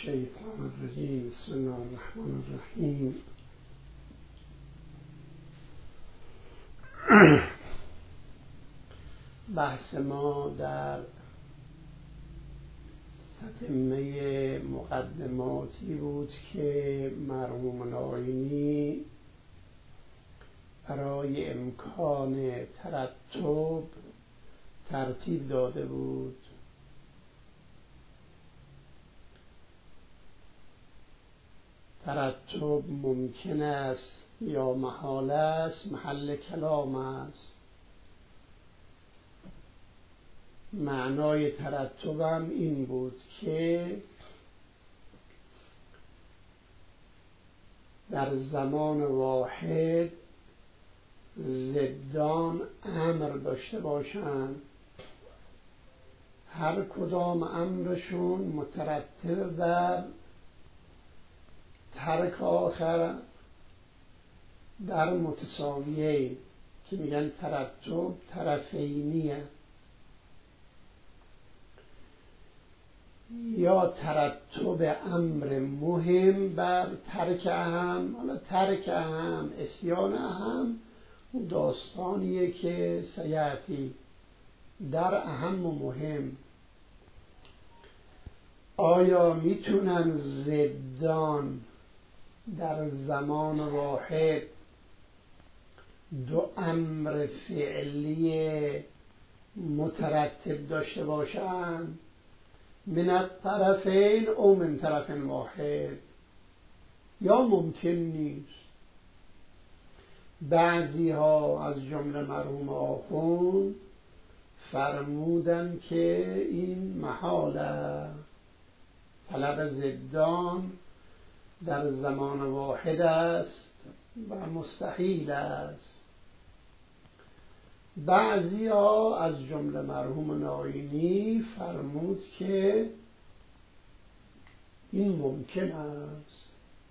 الشیطان الرجیم. بسم الله الرحمن الرحیم. بحث ما در تتمه مقدماتی بود که مرحوم ناینی برای امکان ترتب ترتیب داده بود. ترتب ممکن است یا محال است، محل کلام است. معنای ترتبم این بود که در زمان واحد ضدان امر داشته باشند، هر کدام امرشون مترتب بر ترک آخر در متساویه که میگن ترتب طرفینیه، یا ترتب امر مهم بر ترک اهم. حالا ترک اهم، اسیان اهم، اون داستانیه که سیاتی در اهم و مهم. آیا میتونن ضدان در زمان واحد دو امر فعلی مترتب داشته باشند من الطرفین او من طرف واحد، یا ممکن نیست؟ بعضی ها از جمله مرحوم آخوند فرمودن که این محاله، طلب ضدان در زمان واحد است و مستحیل است. بعضی ها از جمله مرحوم ناینی فرمود که این ممکن است.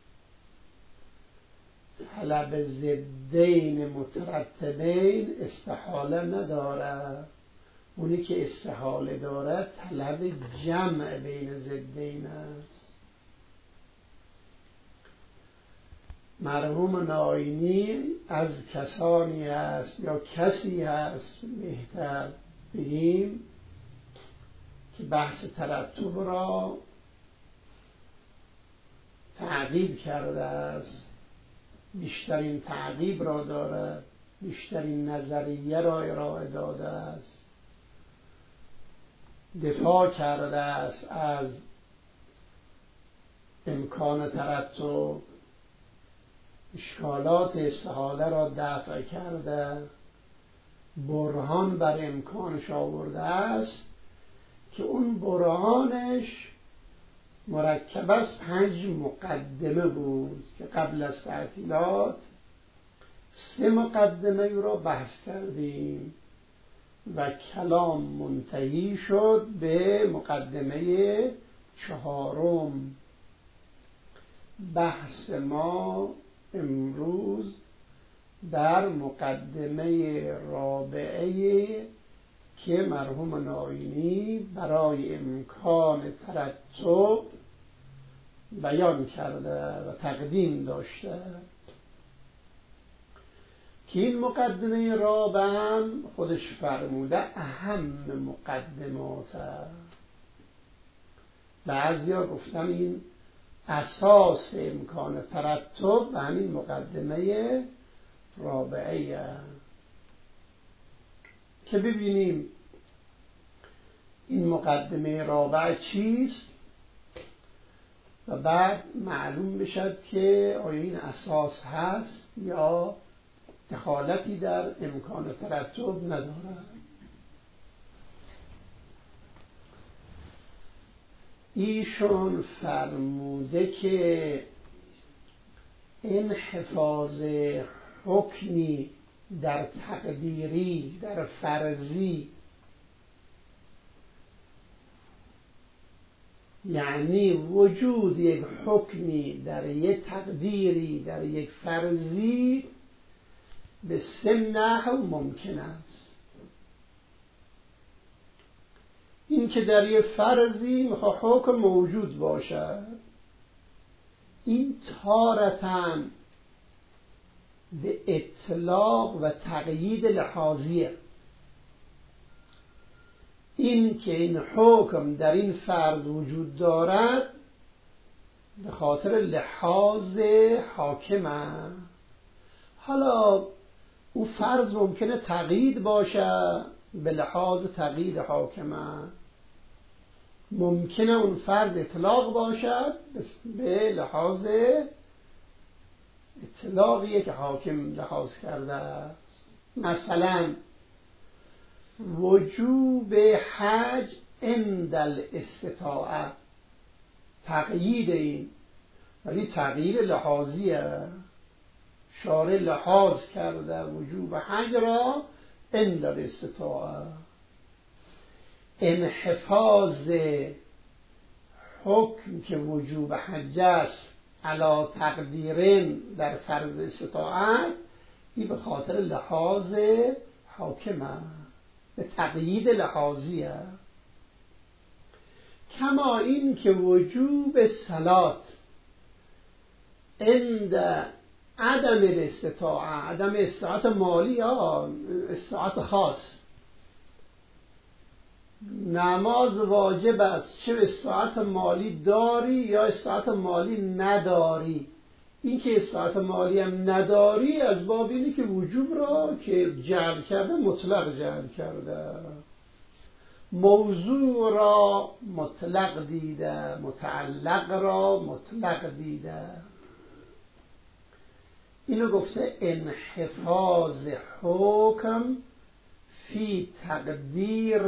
طلب ضدین مترتبین استحاله نداره، اونی که استحاله داره طلب جمع بین ضدین است. مرحوم ناینی از کسانی است یا کسی هست بهتر بگیم که بحث ترتب را تعقیب کرده است، بیشترین تعقیب را دارد، بیشترین نظریه را ارائه داده است، دفاع کرده است از امکان ترتب، اشکالات استحاله را دفع کرده، برهان بر امکانش آورده است که اون برهانش مرکب از 5 مقدمه بود که قبل از تعطیلات 3 مقدمه را بحث کردیم و کلام منتهی شد به مقدمه 4. بحث ما امروز در مقدمه رابعه که مرحوم ناینی برای امکان ترتب بیان کرده و تقدیم داشته، که این مقدمه رابعه خودش فرموده اهم مقدمات. بعضیا گفتن این اساس امکان ترتب و همین مقدمه رابعه که ببینیم این مقدمه رابعه چیست و بعد معلوم بشد که آیا این اساس هست یا دخالتی در امکان ترتب ندارد. ایشون فرموده که انحفاظ حکمی در تقدیری، در فرضی، یعنی وجود یک حکمی در یک تقدیری، در یک فرضی، به 3 نحو ممکن است. این که در یه فرضی میخواد حکم موجود باشد، این تارتن به اطلاق و تقیید لحاظیه. این که این حکم در این فرض وجود دارد به خاطر لحاظ حاکمه. حالا او فرض ممکنه تقیید باشه به لحاظ تقیید حاکمه، ممکنه اون فرض اطلاق باشد به لحاظ اطلاقیه که حاکم لحاظ کرده است. مثلا وجوب حج عند الاستطاعه، تقیید این ولی تقیید لحاظیه، شارع لحاظ کرده وجوب حج را عند الاستطاعه. انحفاظ حکم که وجوب حج است علی تقدیرین در فرض استطاعت، این به خاطر لحاظ حاکمه، به تقیید لحاظیه. کما این که وجوب صلات عند عدم الاستطاعه، عدم استطاعت مالی یا استطاعت خاص، نماز واجب است چه استطاعت مالی داری یا استطاعت مالی نداری. این که استطاعت مالی هم نداری از باب اینه که وجوب را که جعل کرده مطلق جعل کرده، موضوع را مطلق دیده، متعلق را مطلق دیده. اینو گفته انحفاظ حکم فی تقدیر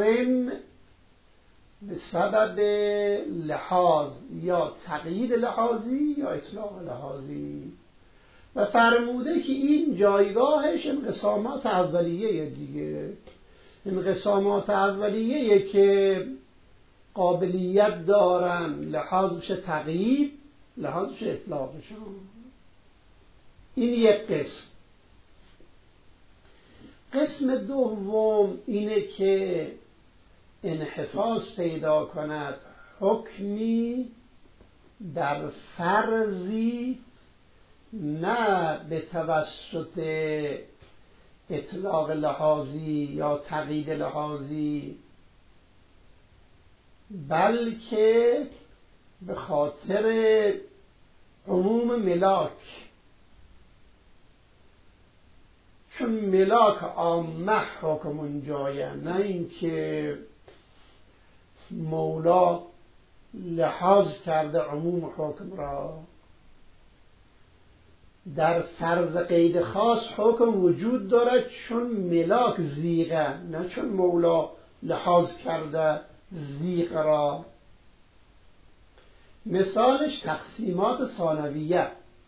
به سبب لحاظ، یا تقیید لحاظی یا اطلاق لحاظی. و فرموده که این جایگاهش انقسامات اولیه دیگه، انقسامات اولیه که قابلیت دارن لحاظ بشه تقیید، لحاظ بشه اطلاقشان. این یک قسم. قسم دوم اینه که انحفاظ پیدا کند حکمی در فرضی نه به توسط اطلاق لحاظی یا تقیید لحاظی، بلکه به خاطر عموم ملاک، چون ملاک عامه حکم اون جایه، نه اینکه مولا لحاظ کرده عموم حکم را. در فرض قید خاص حکم وجود دارد چون ملاک زیغه، نه چون مولا لحاظ کرده زیغ را. مثالش تقسیمات ثانویه.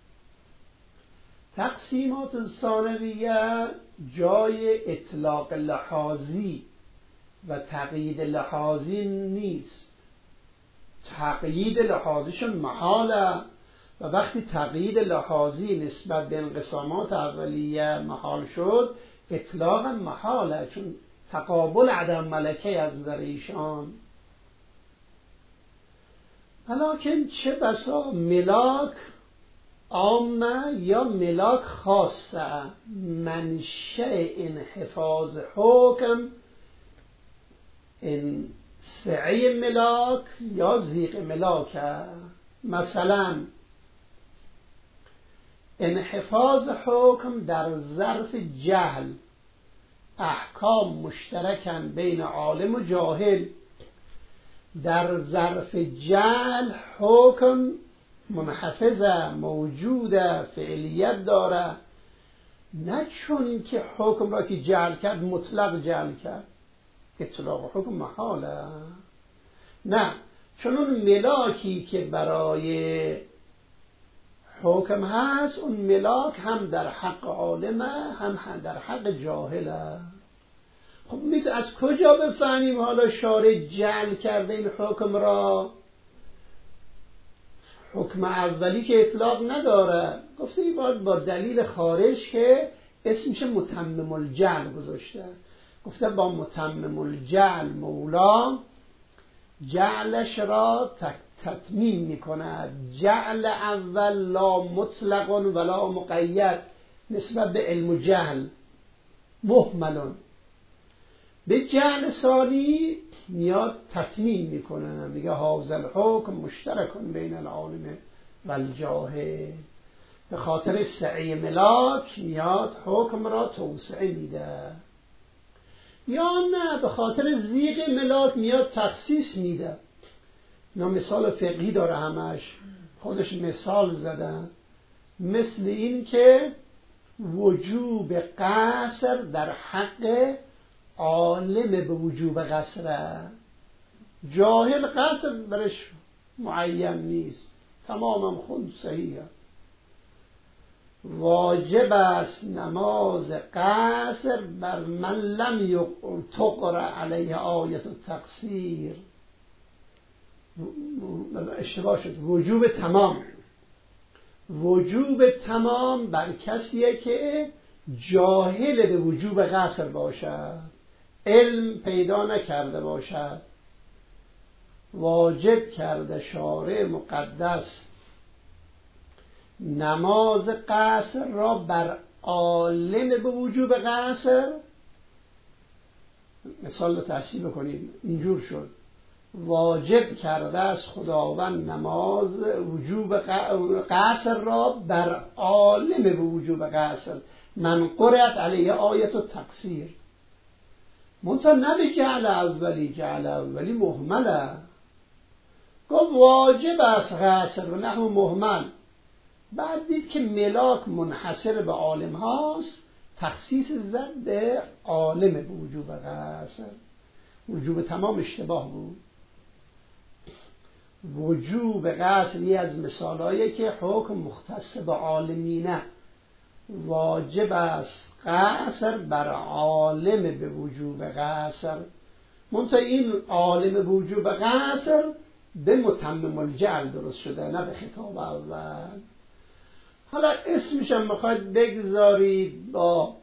تقسیمات ثانویه جای اطلاق لحاظی و تقیید لحاظی نیست. تقیید لحاظیشون محاله، و وقتی تقیید لحاظی نسبت به انقسامات اولیه محال شد، اطلاق محاله، چون تقابل عدم ملکه از نظر ایشان. ولیکن چه بسا ملاک عامه یا ملاک خاصه، منشأ انحفاظ حکم این سعی ملاک یا زیغ ملاک. مثلا انحفاظ حکم در ظرف جهل، احکام مشترکن بین عالم و جاهل. در ظرف جهل حکم منحفظه، موجوده، فعلیت داره، نه چون که حکم را که جعل کرد مطلق جعل کرد، اطلاق حکم محاله. نه، چون اون ملاکی که برای حکم هست، اون ملاک هم در حق عالمه هم در حق جاهله. خب میتونه از کجا بفهمیم حالا شارع جعل کرده این حکم را؟ حکم اولی که اطلاق نداره، گفته این باید با دلیل خارج که اسمش متمم الجعل گذاشته. گفته با متمم الجعل مولا جعلش را تتمیم می کند. جعل اول لا مطلق ولا مقید نسبت به علم و جهل مهملون. به جعل ثانی میاد تتمیم میکنه، میگه هذا الحکم مشترک بین العالم و الجاهل. به خاطر سعی ملاک میاد حکم را توسعه میده، یا نه به خاطر زیغ ملاک میاد تخصیص میده. اینا مثال فقهی داره، همش خودش مثال زدن. مثل این که وجوب قصر در حق عالم به وجوب قصره، جاهل قصر برش معین نیست، تماما خود صحیحه. واجب است نماز قصر بر من لم تقرأ علیه آیت التقصیر. اشتباه شد، وجوب تمام. وجوب تمام بر کسیه که جاهل به وجوب قصر باشد، علم پیدا نکرده باشد. واجب کرده شارع مقدس نماز قصر را بر عالم به وجوب قصر. مثال رو تحصیل بکنید، اینجور شد: واجب کرده است خداوند نماز وجوب قصر را بر عالم به وجوب قصر، من قرأت علیه آیت التقصیر. منتها نه به جعل اولی، جعل اولی مهمله. گفت واجب است قصر و نحو مهمل. بعد دید که ملاک منحصر به عالم هاست، تخصیص زد به عالم به وجوب قصر. وجوب تمام اشتباه بود. وجوب قصر یه از مثالایی که حکم مختص به عالمینه. واجب است قصر بر عالم به وجوب قصر، منتها این عالم به وجوب قصر به متمم الجعل درست شده، نه به خطاب اول. حالا اسمش هم میخواید بگذارید با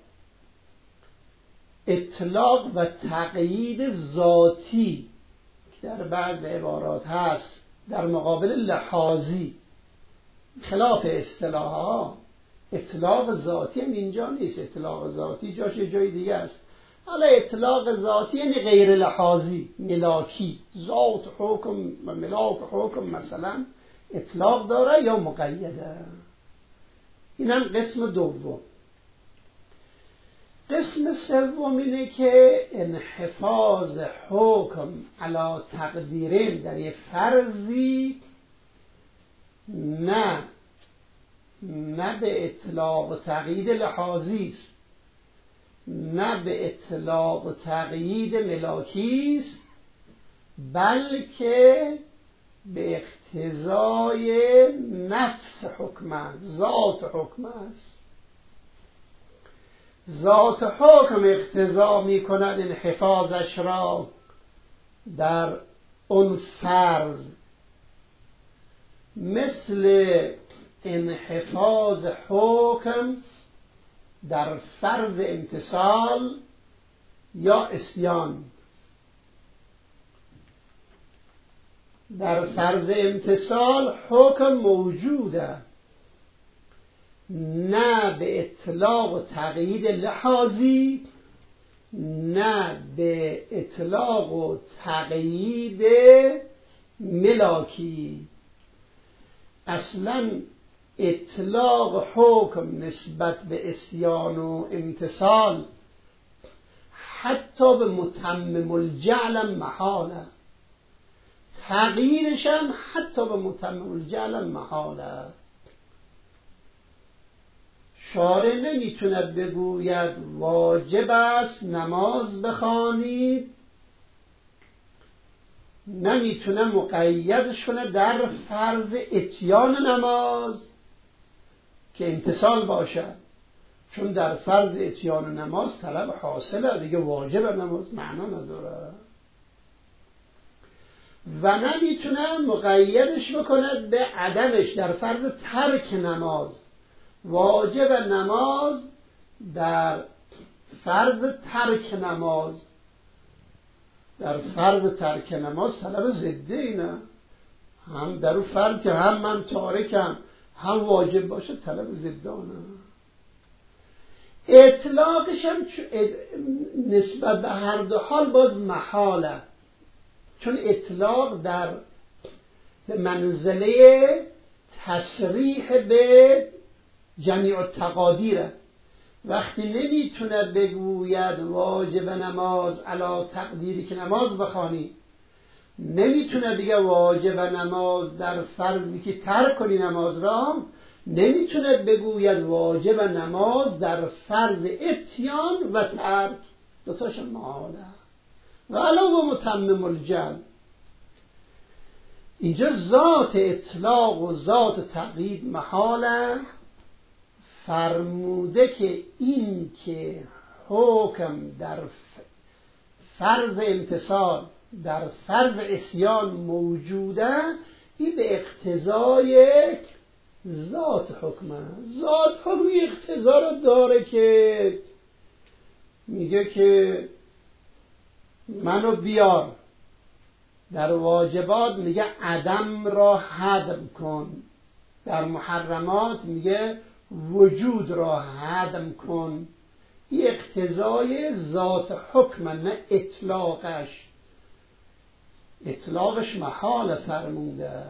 اطلاق و تقیید ذاتی که در بعض عبارات هست در مقابل لحاظی، خلاف اصطلاحها. اطلاق ذاتی هم اینجا نیست، اطلاق ذاتی جاش جای دیگه است. حالا اطلاق ذاتی یعنی غیر لحاظی، ملاکی. ذات حکم و ملاک حکم مثلا اطلاق داره یا مقیده. این هم قسم دوم. قسم سوم اینه که انحفاظ حکم علی تقدیرین در یه فرضی نه به اطلاق و تقیید لحاظی است، نه به اطلاق و تقیید ملاکی است، بلکه به اقتضای نفس حکم است، ذات حکم است. ذات حکم اقتضا می کند انحفاظش را در اون فرض، مثل انحفاظ حکم در فرض امتثال یا عصیان. در فرض امتثال حکم موجوده، نه به اطلاق و تقیید لحاظی، نه به اطلاق و تقیید ملاکی. اصلا اطلاق حکم نسبت به عصیان و امتثال حتی به متمم الجعل محاله، تقییدش هم حتی به متمم الجعل محاله. شارع نمیتونه بگوید واجب است نماز بخوانید، نمیتونه مقیدش کنه در فرض اتیان نماز که امتثال باشه، چون در فرض اتیان نماز طلب حاصله دیگه، واجب نماز معنا نداره. و نمیتونه مقیدش بکنه به عدمش در فرض ترک نماز. واجب نماز در فرض ترک نماز در فرض ترک نماز طلب ضده اینه، هم در اون فرض که هم من تارکم هم واجب باشه طلب ضدانه. اطلاقش هم نسبت به هر دو حال باز محاله، چون اطلاق در منزله تصریح به جمیع التقادیره. وقتی نمیتونه بگوید واجب نماز علی تقدیری که نماز بخوانی، نمیتونه بگه واجب نماز در فرضی که ترک کنی نماز را، نمیتونه بگوید واجب نماز در فرض اتیان و ترک، دوتاش محاله. و علاوه متمم الجل، اینجا ذات اطلاق و ذات تقیید محاله. فرموده که این که حکم در فرض امتصال در فرض عصیان موجوده، این به اقتضای ذات حکمه. ذات حکم اقتضا رو داره که میگه که منو بیار، در واجبات میگه عدم را هدم کن، در محرمات میگه وجود را هدم کن. این اقتضای ذات حکم، نه اطلاقش. اطلاقش محال فرموده.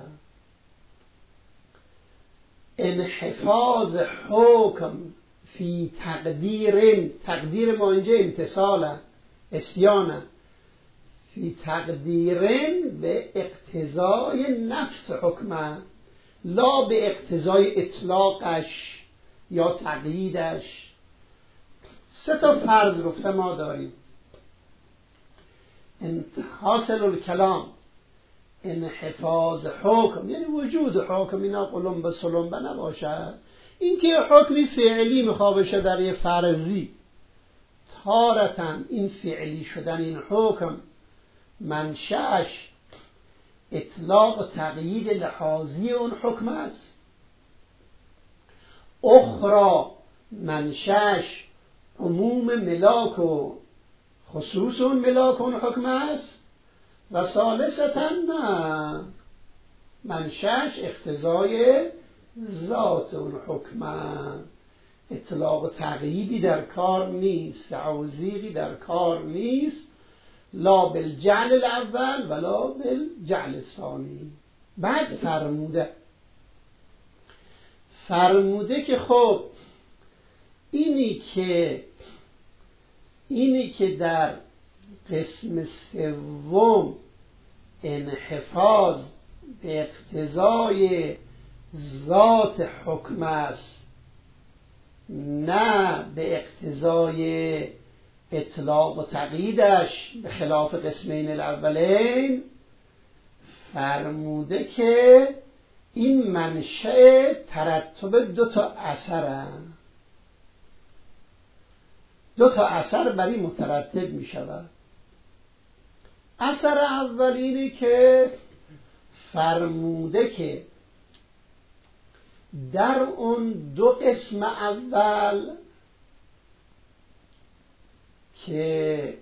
انحفاظ حکم فی تقدیر ما اینجا امتصاله، عصیانه. فی تقدیرن به اقتضای نفس حکمه، لا به اقتضای اطلاقش یا تقییدش. سه تا فرض گفته ما داریم. حاصل الکلام انحفاظ حکم، یعنی وجود حکم، اینا قلم به سلم به نباشد. این که حکمی فعلی میخواه بشه در یه فرضی، تارتاً این فعلی شدن این حکم منشأش اطلاق و تقیید لحاظی اون حکم است، اخرى منشأش عموم ملاک و خصوص اون ملاک اون حکم است، و ثالثتاً نه، منشأش اقتضای ذات اون حکم است. اطلاق و تقییدی در کار نیست، تعویضی در کار نیست، لا بالجعل الاول ولا بالجعل الثانی. بعد فرموده که خب اینی که در قسم سوم انحفاظ به اقتضای ذات حکم است، نه به اقتضای اطلاق و تقییدش، به خلاف قسمین الاولین، فرموده که این منشأ ترتب دو تا اثر، دو تا اثر بر این مترتب می شود. اثر اول اینه که فرموده که در اون دو قسم اول که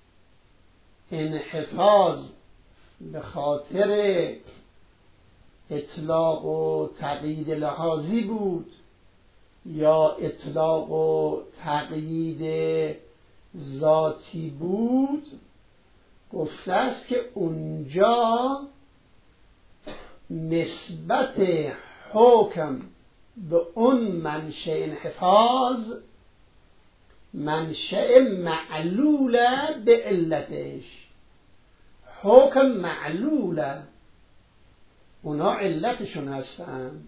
انحفاظ به خاطر اطلاق و تقیید لحاظی بود یا اطلاق و تقیید ذاتی بود، گفته است که اونجا نسبت حکم به اون منشأ انحفاظ منشأ معلوله به علتش. حکم معلوله، اونا علتشون هستن.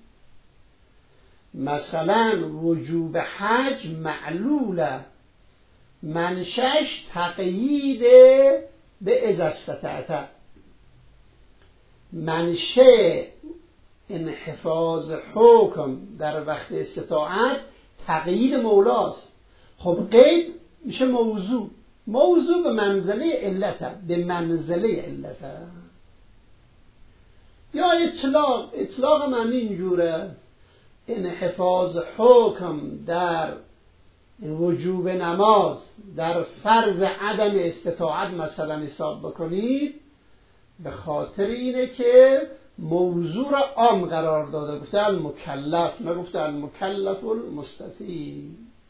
مثلا وجوب حج معلوله، منشأش تقیید به اذا استطعت. منشأ انحفاظ حکم در وقت استطاعت تقیید مولاست. خب قید میشه موضوع به منزله علته، به منزله علته. یا اطلاق هم اینجوره، انحفاظ حکم در وجوب نماز در فرض عدم استطاعت مثلا حساب بکنید، به خاطر اینه که موضوع را عام قرار داده، گفته المکلف، نگفته المکلف المستطیع.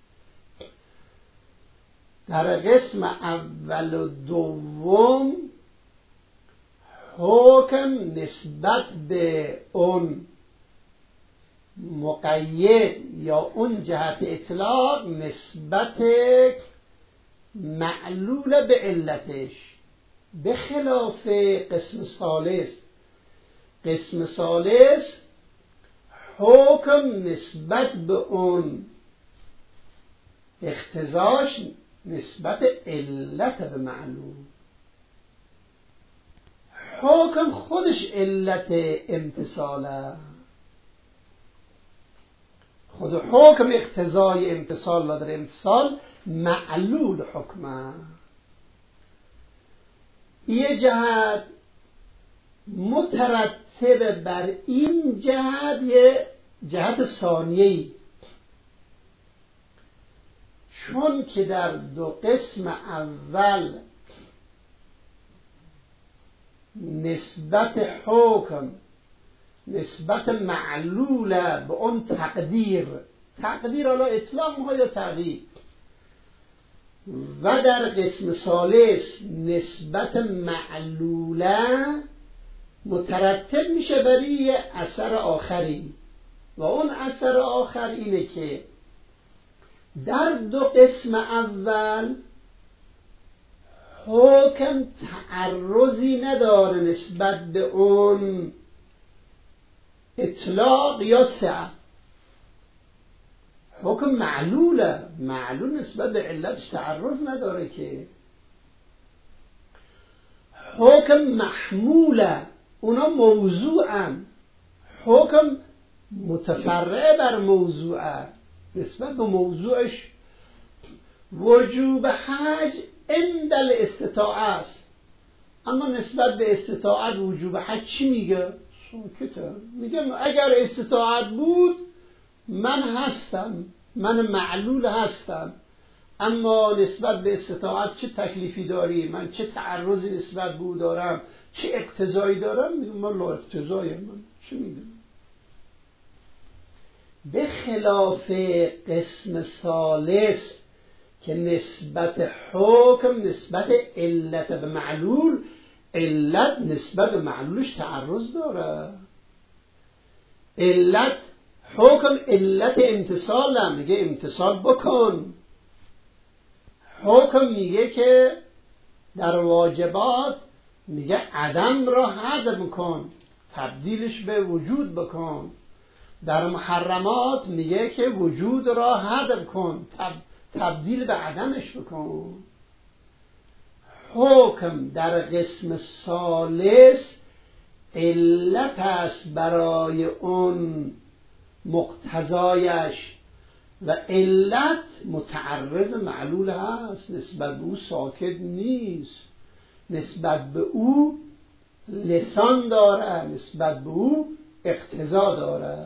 در قسم اول و دوم حکم نسبت به اون مقید یا اون جهت اطلاق نسبت معلول به علتش، به خلاف قسم ثالث. قسم ثالث حکم نسبت به اون اقتضاش نسبت علت به معلول. حکم خودش علت امتصاله، خود حکم اقتضای امتصال لا در امتصال معلول حکمه. یه جهت مترتب بر این جهت یه جهت ثانیه‌ای، چون که در دو قسم اول نسبت حکم نسبت معلول به اون تقدیر حالا اطلاق ما یا تغییر، و در قسم ثالث نسبت معلوله مترتب میشه برای اثر آخری، و اون اثر آخر اینه که در دو قسم اول حکم تعرضی نداره نسبت به اون اطلاق یا سعه. حکم معلوله، معلول نسبت به علتش تعرض نداره که. حکم محموله، اونا موضوعن، حکم متفرع بر موضوعه، نسبت به موضوعش وجوب حج عند الاستطاعه است، اما نسبت به استطاعت وجوب حج چی میگه؟ ساکته، میگه اگر استطاعت بود من هستم، من معلول هستم، اما نسبت به استطاعت چه تکلیفی داری؟ من چه تعرضی نسبت به او دارم؟ چه اقتضایی دارم؟ میگه من لا اقتضایی، من چی میدونم؟ به خلاف قسم ثالث که نسبت حکم نسبت علت به معلول، علت نسبت به معلولش تعرض داره. علت حکم علت امتصال، میگه امتصال بکن. حکم میگه که در واجبات میگه عدم را حذف کن، تبدیلش به وجود بکن. در محرمات میگه که وجود را حذف کن، تبدیل به عدمش بکن. حکم در قسم ثالث علت است برای اون مقتضایش، و علت متعرض معلول هست، نسبت به او ساکت نیست، نسبت به او لسان داره، نسبت به او اقتضا داره.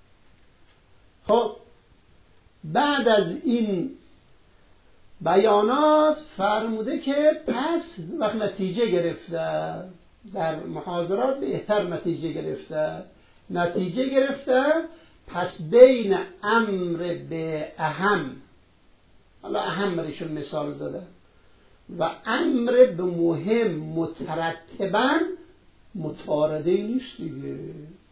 خب بعد از این بیانات فرموده که پس وقت نتیجه گرفته، در محاضرات بهتر نتیجه گرفته، پس بین امر به اهم، حالا اهم رشون مثال داده، و امر به مهم مترتباً متعارضه نیست دیگه.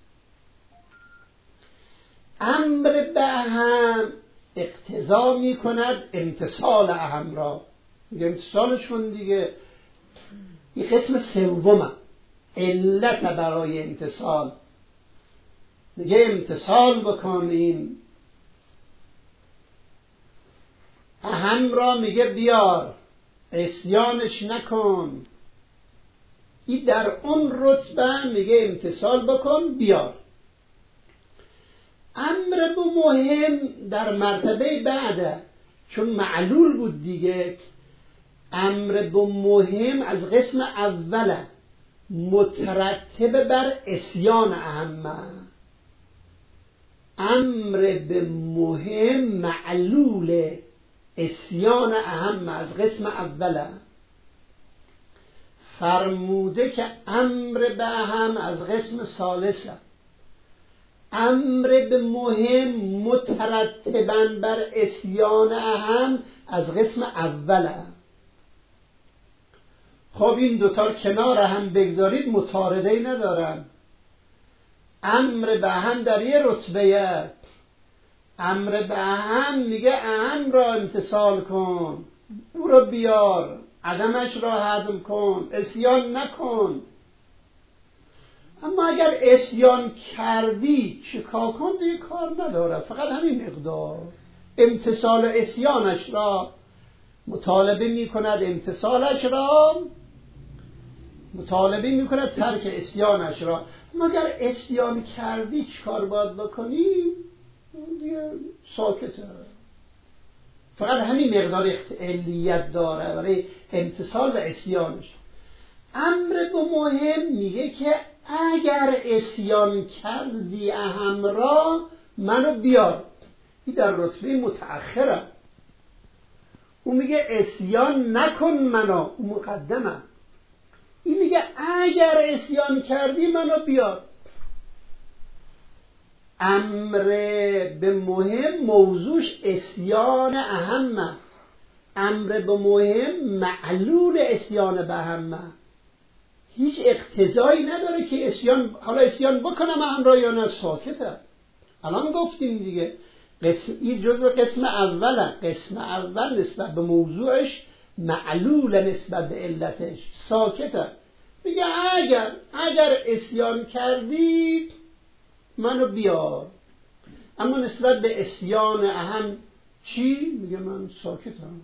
امر به اهم اقتضا می کند امتصال اهم را، میگه امتصالش کن دیگه. این قسم سومه، علت برای امتصال، میگه امتصال بکن. این اهم را میگه بیار، عصیانش نکن. این در اون رتبه میگه امتصال بکن بیار. امر به مهم در مرتبه بعده، چون معلول بود دیگه. امر به مهم از قسم اوله، مترتب بر عصیان اهمه. امر به مهم معلوله، اسیان اهم از قسم اوله، فرموده که امر به اهم از قسم ثالثه. امر به مهم مترتباً بر اسیان اهم از قسم اوله. خب این دوتا کنار هم بگذارید متارضه‌ای ندارن. امر به اهم در یه رتبه، امر به اهم میگه اهم را امتثال کن، او را بیار، عدمش را هضم کن، اسیان نکن. اما اگر اسیان کردی چیکار کن دیگه کار نداره، فقط همین مقدار. امتثال اسیانش را مطالبه میکند، امتثالش را مطالبه میکند، ترک اسیانش را. اما اگر اسیان کردی چیکار باید بکنی؟ دیگه ساکته، فقط همین مقدار علیت داره برای امتثال و اسیانش. امر به مهم میگه که اگر اسیان کردی اهم را منو بیار. این در رتبه متأخره. اون میگه اسیان نکن منو، اون مقدمه. این میگه اگر اسیان کردی منو بیار. امر به مهم موضوعش اسیان اهمه. امر به مهم معلول اسیان به اهمه. هیچ اقتضایی نداره که اسیان، حالا اسیان بکنم اهم را یا نه، ساکته. الان گفتیم دیگه این جزء قسم اوله. قسم اول نسبت به موضوعش معلول، نسبت به علتش ساکته. میگه اگر اسیان کردی منو بیار. اما نسبت به اسیان اهم چی؟ میگه من ساکتم.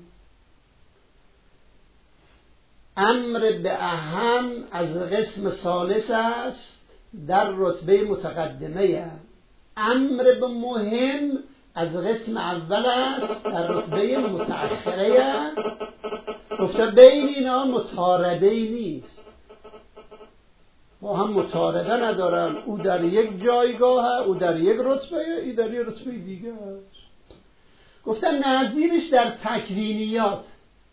امر به اهم از قسم ثالث است، در رتبه متقدمه. امر به مهم از قسم اول است، در رتبه متأخره. گفته بین اینا متارضه‌ای نیست، با هم متارضه ندارن. او در یک جایگاه، او در یک رتبه، ای در یک رتبه دیگه است. گفتن نظیرش در تکوینیات.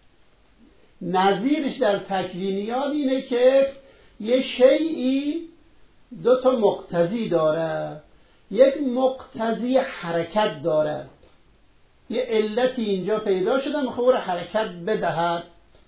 نظیرش در تکوینیات اینه که یه شیئی دو تا مقتضی داره. یک مقتضی حرکت داره، یه علتی اینجا پیدا شده میخواد حرکت بدهد،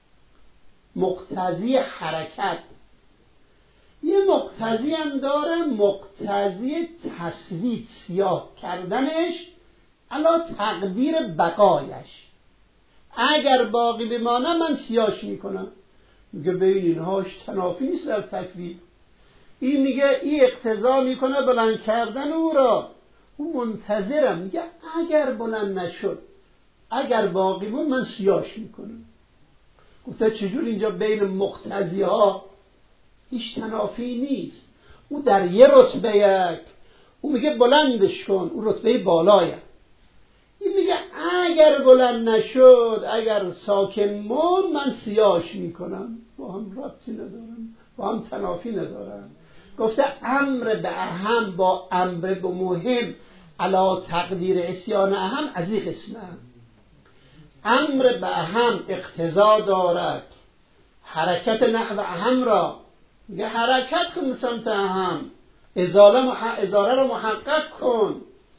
مقتضی حرکت. یه مقتضی هم داره، مقتضی تثبیت، سیاه کردنش علا تقدیر بقایش. اگر باقی بمانه من سیاهش میکنم. میگه بین اینهاش تنافی نیست در تکوین. این میگه این اقتضا میکنه بلند کردن او را، اون منتظرم. میگه اگر بلند نشد، اگر باقی بود من سیاهش میکنم. گفته چجور اینجا بین مقتضی ها هیچ تنافی نیست. او در یه رتبه یک، او میگه بلندش کن، او رتبه بالایه. این میگه اگر بلند نشد، اگر ساکن مون، من سیاهش میکنم. با هم ربطی ندارم، با هم تنافی ندارم. گفته امر به اهم با امر به مهم علا تقدیر اسیان اهم از این قسمه. امر به اهم اقتضا دارد حرکت نحو اهم را، میگه حرکت کن سمت اهم، ازاله را محقق کن.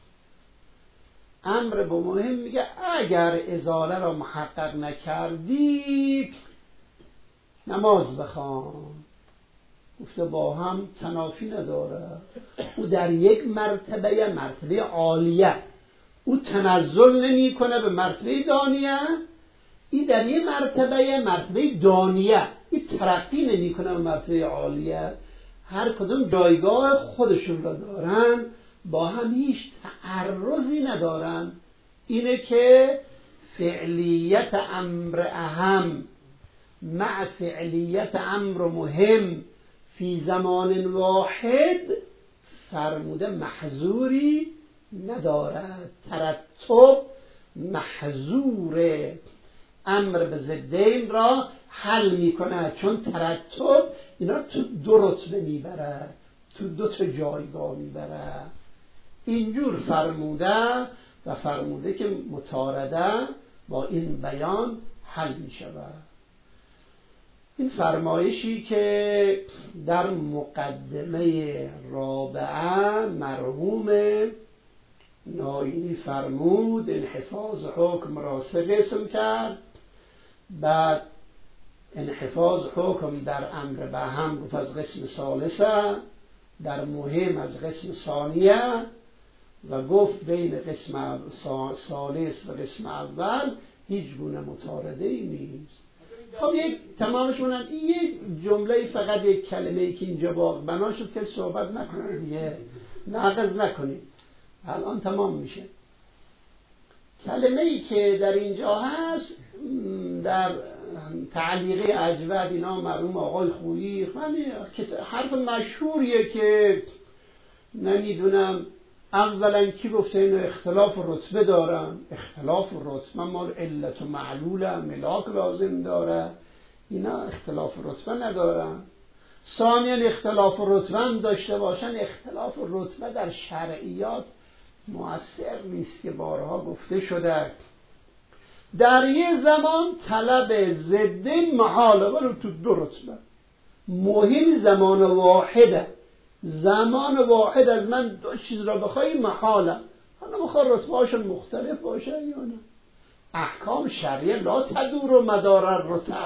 امر به مهم میگه اگر ازاله را محقق نکردی نماز بخوان. گفته با هم تنافی نداره. او در یک مرتبه عالیه، او تنزل نمی کنه به مرتبه دانیه. این در یک مرتبه دانیه، این ترقی نمی کنه به مرتبه عالیه. هر کدوم جایگاه خودشون را دارن، با هم هیچ تعرضی ندارن. اینه که فعلیت امر اهم مع فعلیت امر مهم فی زمان واحد فرموده محظوری ندارد. ترتب محظور امر به ضدین را حل میکنه، چون ترتب اینا تو دو رتبه میبره، تو دو تا جایگاه میبره. اینجور فرموده و فرموده که متارده با این بیان حل می شود. این فرمایشی که در مقدمه رابعه مرحوم ناینی فرمود، انحفاظ حکم را 3 قسم کرد. بعد انحفاظ حکم در امر به هم گفت از قسم ثالثه، در مهم از قسم ثانیه، و گفت بین قسم ثالث و قسم اول هیچ گونه مطارده ای نیست. خب یک تمامش کنم، این یک جمله فقط یک کلمه ای که اینجا بنا شد که صحبت نکنید دیگه، نقض نکنید، الان تمام میشه. کلمه ای که در اینجا هست در تعلیقه اجود اینا مرحوم آقای خویی حرف مشهوریه که نمیدونم اولا کی گفته اینو اختلاف رتبه دارن، اختلاف رتبه ما علت و معلول ملاک لازم داره، اینا اختلاف رتبه ندارن. ثانیا اختلاف رتبه هم داشته باشن، اختلاف رتبه در شرعیات مؤثر نیست که بارها گفته شده. در یه زمان طلب ضد محاله ولی تو 2 رتبه. مهم زمان واحده، زمان واحد از من 2 چیز را بخوای محاله، حالا بخواه رتبه هاشون مختلف باشه یا نه. احکام شرعیه لا تدور و مدار الرتب.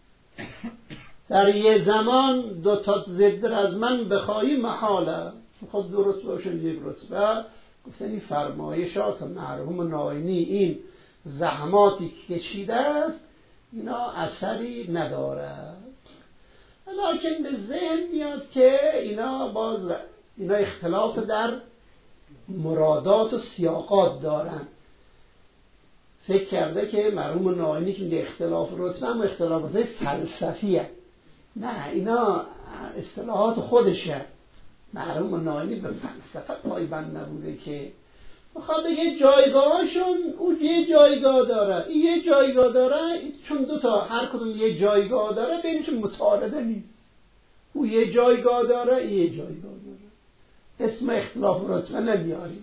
در یه زمان 2 تا ضد را از من بخوای محاله، خود 2 رتبه باشن 1 رتبه. گفتن این فرمایشات مرحوم ناینی این زحماتی که کشیده است اینا اثری ندارد. لکن به ذهن میاد که اینا اختلاف در مرادات و سیاقات دارن. فکر کرده که مرحوم ناینی که میگه اختلاف رتبه هم اختلاف رتبه فلسفیه. نه، اینا اصطلاحات خودشه. مرحوم ناینی به فلسفه پایبند نبوده که بخواد بگه جایگاهشون او یه جایگاه داره، این یه جایگاه داره، چون 2 تا هر کدوم یه جایگاه داره بینشون متعارضه نیست. او یه جایگاه داره، این یه جایگاه داره، اسم اختلاف رتبه نمیاریم.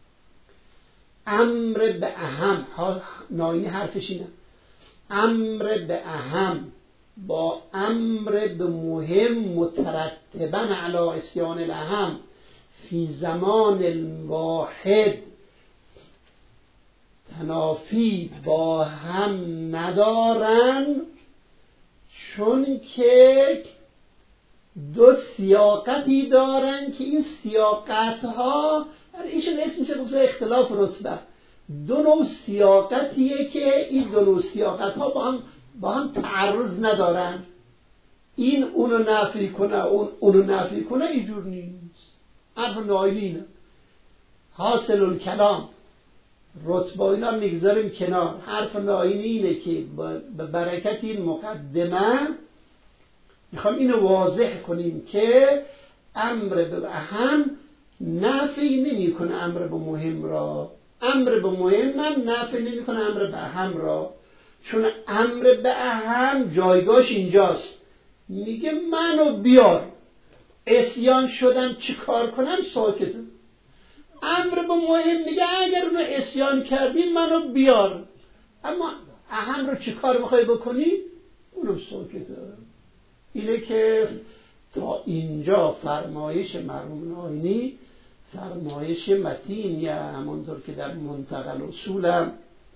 امر به اهم، ناینی حرفش اینه، امر به اهم با امر به مهم مترتبا علی اسیان الاهم فی زمان واحد تنافی با هم ندارن، چون که 2 سیاقتی دارن که این سیاقت ها ایشون اسم میشه گفته اختلاف رتبه. 2 نوع سیاقتیه که این 2 نوع سیاقت ها با هم تعرض ندارن. این اونو نفی کنه، اونو نفی کنه، اینجور نیست. حرف ناینی حاصل الکلام رتبه اینا میگذاریم کنار. حرف ناینی اینه که به برکت این مقدمه میخوام اینو واضح کنیم که امر به اهم نفی نمی کنه امر به مهم را، امر به مهم هم نفی نمی کنه امر به اهم را، چون امر به اهم جایگاهش اینجاست. میگه منو بیار، عصیان شدم چی کار کنم؟ ساکتم. امر به مهم میگه اگر اونو عصیان کردی منو بیار، اما اهم رو چی کار میخوای بکنی؟ اونو ساکته. اینه که تا اینجا فرمایش مرحوم ناینی فرمایش متینیه، همانطور که در منتقل اصولم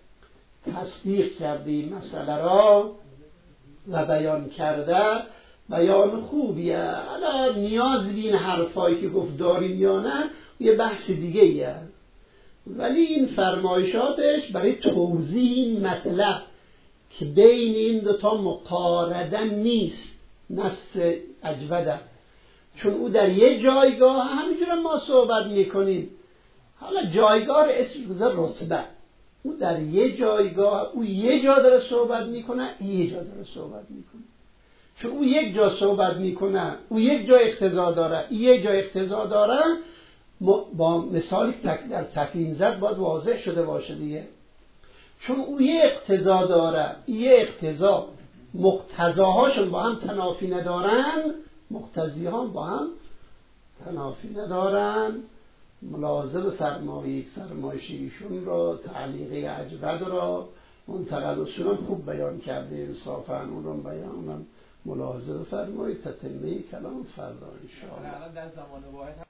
تصدیق کرده این مسئله را و بیان کرده، بیان خوبیه. حالا نیاز به این حرفایی که گفت داریم یا نه یه بحث دیگه ایه، ولی این فرمایشاتش برای توضیح این مطلب که بین این 2 تا مقارنه نیست، نص اجوده، چون او در یه جایگاه همینجور ما صحبت میکنیم. حالا جایگاه رو اسم گذار رتبه، او در یه جایگاه، او یه جا داره صحبت میکنه، یه جا داره صحبت میکنه. چون او یک جا صحبت میکنه، او یک جا اقتضا داره، یه جا اقتضا داره، با مثالی در تقییم زد باید واضح شده باشه دیگه. چون او یه اقتضا داره، یه اقتضا، مقتضاهاشون با هم تنافی ندارن، مقتضی ها با هم تنافی ندارن. ملاحظه فرمایید فرمایشیشون را، تعلیقه اجود را منتقد اصولا خوب بیان کرده انصافا، اونم ملاحظه بفرمایید. تتمه کلام فردا ان شاء الله.